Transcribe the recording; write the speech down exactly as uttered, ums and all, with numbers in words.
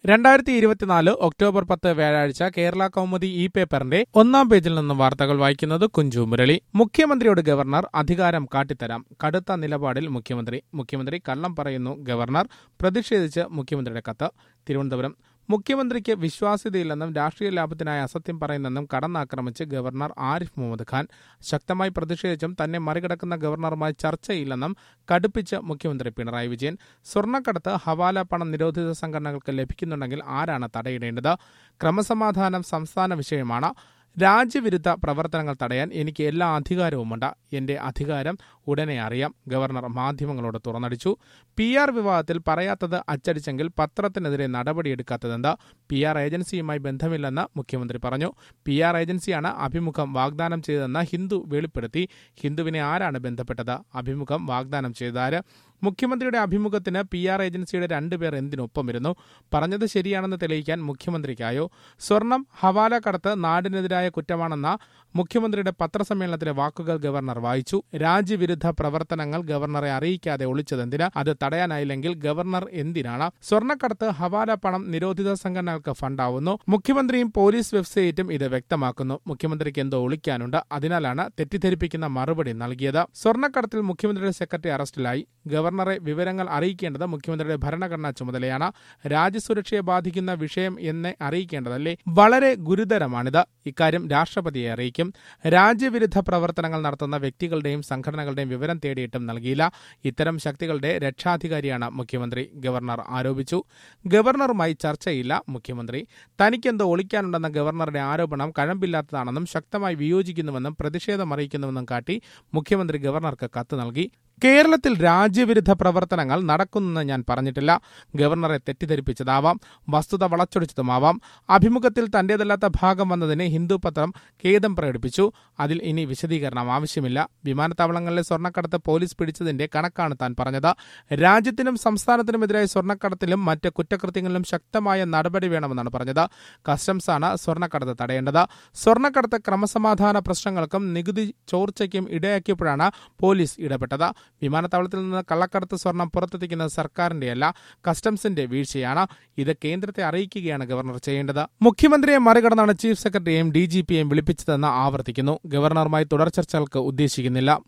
രണ്ടായിരത്തി ഇരുപത്തിനാല് ഒക്ടോബർ പത്ത് വ്യാഴാഴ്ച കേരള കൗമുദി ഇ പേപ്പറിന്റെ ഒന്നാം പേജിൽ നിന്നും വാർത്തകൾ വായിക്കുന്നത് കുഞ്ചു മുരളി. മുഖ്യമന്ത്രിയോട് ഗവർണർ അധികാരം കാട്ടിത്തരാം, കടുത്ത നിലപാടിൽ മുഖ്യമന്ത്രി. മുഖ്യമന്ത്രി കള്ളം പറയുന്നു ഗവർണർ, പ്രതിഷേധിച്ച് മുഖ്യമന്ത്രിയുടെ കത്ത്. തിരുവനന്തപുരം. മുഖ്യമന്ത്രിക്ക് വിശ്വാസ്യതയില്ലെന്നും രാഷ്ട്രീയ ലാഭത്തിനായി അസത്യം പറയുന്നെന്നും കടന്നാക്രമിച്ച് ഗവർണർ ആരിഫ് മുഹമ്മദ് ഖാൻ. ശക്തമായി പ്രതിഷേധിച്ചും തന്നെ മറികടക്കുന്ന ഗവർണറുമായി ചർച്ചയില്ലെന്നും കടുപ്പിച്ച് മുഖ്യമന്ത്രി പിണറായി വിജയൻ. സ്വർണ്ണക്കടത്ത്, ഹവാല പണം നിരോധിത സംഘടനകൾക്ക് ലഭിക്കുന്നുണ്ടെങ്കിൽ ആരാണ് തടയിടേണ്ടത്? ക്രമസമാധാനം സംസ്ഥാന വിഷയമാണ്. രാജ്യവിരുദ്ധ പ്രവർത്തനങ്ങൾ തടയാൻ എനിക്ക് എല്ലാ അധികാരവുമുണ്ട്. എന്റെ അധികാരം ഉടനെ അറിയാം, ഗവർണർ മാധ്യമങ്ങളോട് തുറന്നടിച്ചു. പി ആർ വിവാദത്തിൽ പറയാത്തത് അച്ചടിച്ചെങ്കിൽ പത്രത്തിനെതിരെ നടപടിയെടുക്കാത്തതെന്ത്? പി ആർ ഏജൻസിയുമായി ബന്ധമില്ലെന്ന് മുഖ്യമന്ത്രി പറഞ്ഞു. പി ആർ ഏജൻസിയാണ് അഭിമുഖം വാഗ്ദാനം ചെയ്തതെന്ന് ഹിന്ദു വെളിപ്പെടുത്തി. ഹിന്ദുവിനെ ആരാണ് ബന്ധപ്പെട്ടത്? അഭിമുഖം വാഗ്ദാനം ചെയ്താര്? മുഖ്യമന്ത്രിയുടെ അഭിമുഖത്തിന് പി ആർ ഏജൻസിയുടെ രണ്ടുപേർ എന്തിനൊപ്പമിരുന്നു? പറഞ്ഞത് ശരിയാണെന്ന് തെളിയിക്കാൻ മുഖ്യമന്ത്രിക്കായോ? സ്വർണം, ഹവാല കടത്ത് നാടിനെതിരായ കുറ്റമാണെന്ന മുഖ്യമന്ത്രിയുടെ പത്രസമ്മേളനത്തിലെ വാക്കുകൾ ഗവർണർ വായിച്ചു. രാജ്യവിരുദ്ധ പ്രവർത്തനങ്ങൾ ഗവർണറെ അറിയിക്കാതെ ഒളിച്ചതെന്തിന്? അത് തടയാനായില്ലെങ്കിൽ ഗവർണർ എന്തിനാണ്? സ്വർണ്ണക്കടത്ത്, ഹവാല പണം നിരോധിത സംഘടനകൾക്ക് ഫണ്ടാവുന്നു. മുഖ്യമന്ത്രിയും പോലീസ് വെബ്സൈറ്റും ഇത് വ്യക്തമാക്കുന്നു. മുഖ്യമന്ത്രിക്ക് എന്തോ ഒളിക്കാനുണ്ട്, അതിനാലാണ് തെറ്റിദ്ധരിപ്പിക്കുന്ന മറുപടി നൽകിയത്. സ്വർണ്ണക്കടത്തിൽ മുഖ്യമന്ത്രിയുടെ സെക്രട്ടറി അറസ്റ്റിലായി. ഗവർണറെ വിവരങ്ങൾ അറിയിക്കേണ്ടത് മുഖ്യമന്ത്രിയുടെ ഭരണഘടനാ ചുമതലയാണ്. രാജ്യസുരക്ഷയെ ബാധിക്കുന്ന വിഷയം എന്നെ അറിയിക്കേണ്ടതല്ലേ? വളരെ ഗുരുതരമാണിത്. ഇക്കാര്യം രാഷ്ട്രപതിയെ അറിയിക്കും. രാജ്യവിരുദ്ധ പ്രവർത്തനങ്ങൾ നടത്തുന്ന വ്യക്തികളുടെയും സംഘടനകളുടെയും വിവരം തേടിയിട്ടും നൽകിയില്ല. ഇത്തരം ശക്തികളുടെ രക്ഷാധികാരിയാണ് മുഖ്യമന്ത്രി, ഗവർണർ ആരോപിച്ചു. ഗവർണറുമായി ചർച്ചയില്ല മുഖ്യമന്ത്രി. തനിക്കെന്തോ ഒളിക്കാനുണ്ടെന്ന ഗവർണറുടെ ആരോപണം കഴമ്പില്ലാത്തതാണെന്നും ശക്തമായി വിയോജിക്കുന്നുവെന്നും പ്രതിഷേധമറിയിക്കുന്നുവെന്നും കാട്ടി മുഖ്യമന്ത്രി ഗവർണർക്ക് കത്ത് നൽകി. കേരളത്തിൽ രാജ്യവിരുദ്ധ പ്രവർത്തനങ്ങൾ നടക്കുന്നെന്ന് ഞാൻ പറഞ്ഞിട്ടില്ല. ഗവർണറെ തെറ്റിദ്ധരിപ്പിച്ചതാവാം, വസ്തുത വളച്ചൊടിച്ചതുമാവാം. അഭിമുഖത്തിൽ തന്റേതല്ലാത്ത ഭാഗം വന്നതിന് ഹിന്ദു പത്രം ഖേദം പ്രകടിപ്പിച്ചു. അതിൽ ഇനി വിശദീകരണം ആവശ്യമില്ല. വിമാനത്താവളങ്ങളിലെ സ്വർണ്ണക്കടത്ത് പോലീസ് പിടിച്ചതിന്റെ കണക്കാണ് താൻ പറഞ്ഞത്. രാജ്യത്തിനും സംസ്ഥാനത്തിനുമെതിരായ സ്വർണ്ണക്കടത്തിലും മറ്റ് കുറ്റകൃത്യങ്ങളിലും ശക്തമായ നടപടി വേണമെന്നാണ് പറഞ്ഞത്. കസ്റ്റംസാണ് സ്വർണ്ണക്കടത്ത് തടയേണ്ടത്. സ്വർണ്ണക്കടത്ത് ക്രമസമാധാന പ്രശ്നങ്ങൾക്കും നികുതി ചോർച്ചയ്ക്കും ഇടയാക്കിയപ്പോഴാണ് പോലീസ് ഇടപെട്ടത്. വിമാനത്താവളത്തിൽ നിന്ന് കള്ളക്കടത്ത് സ്വർണം പുറത്തെത്തിക്കുന്നത് സർക്കാരിന്റെയല്ല, കസ്റ്റംസിന്റെ വീഴ്ചയാണ്. ഇത് കേന്ദ്രത്തെ അറിയിക്കുകയാണ് ഗവർണർ ചെയ്യേണ്ടത്. മുഖ്യമന്ത്രിയെ മറികടന്നാണ് ചീഫ് സെക്രട്ടറിയെയും ഡി ജി പിയെയും വിളിപ്പിച്ചതെന്ന് ആവർത്തിക്കുന്നു. ഗവർണറുമായി തുടർ ചർച്ചകൾക്ക് ഉദ്ദേശിക്കുന്നില്ല.